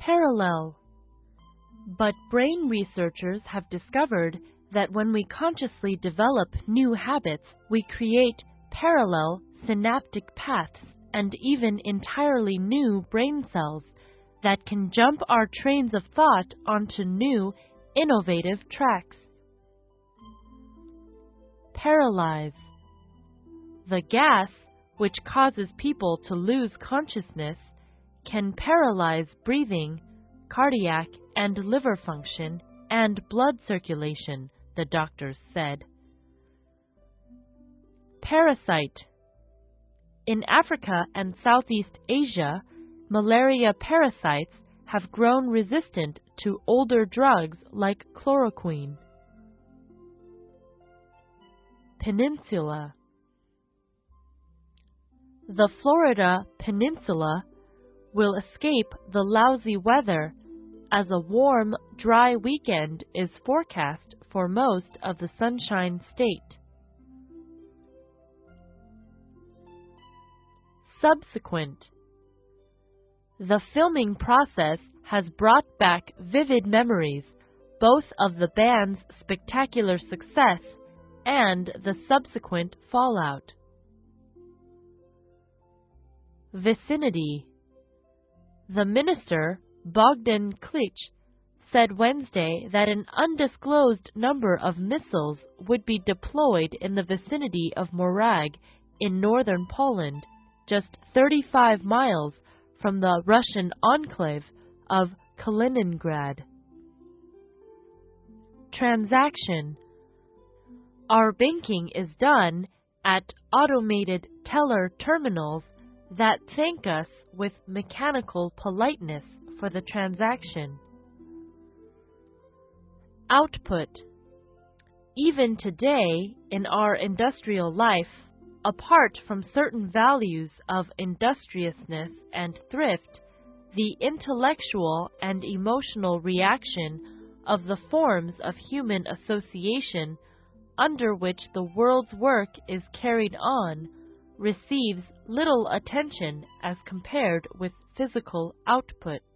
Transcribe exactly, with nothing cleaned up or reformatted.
Parallel. But brain researchers have discovered that when we consciously develop new habits, we create parallel synaptic paths and even entirely new brain cells that can jump our trains of thought onto new, innovative tracks. Paralyze. The gas, which causes people to lose consciousness, can paralyze breathing, cardiac and liver function, and blood circulation, the doctors said. Parasite. In Africa and Southeast Asia, malaria parasites have grown resistant to older drugs like chloroquine. Peninsula. The Florida Peninsula will escape the lousy weather as a warm, dry weekend is forecast for most of the Sunshine State. Subsequent. The filming process has brought back vivid memories, both of the band's spectacular success and the subsequent fallout. Vicinity. The minister, Bogdan Klich, said Wednesday that an undisclosed number of missiles would be deployed in the vicinity of Moravia in northern Poland, just thirty-five miles from the Russian enclave of Kaliningrad. Transaction. Our banking is done at automated teller terminals that thank us with mechanical politeness for the transaction. Output. Even today, in our industrial life, apart from certain values of industriousness and thrift, the intellectual and emotional reaction of the forms of human association under which the world's work is carried on receives little attention as compared with physical output.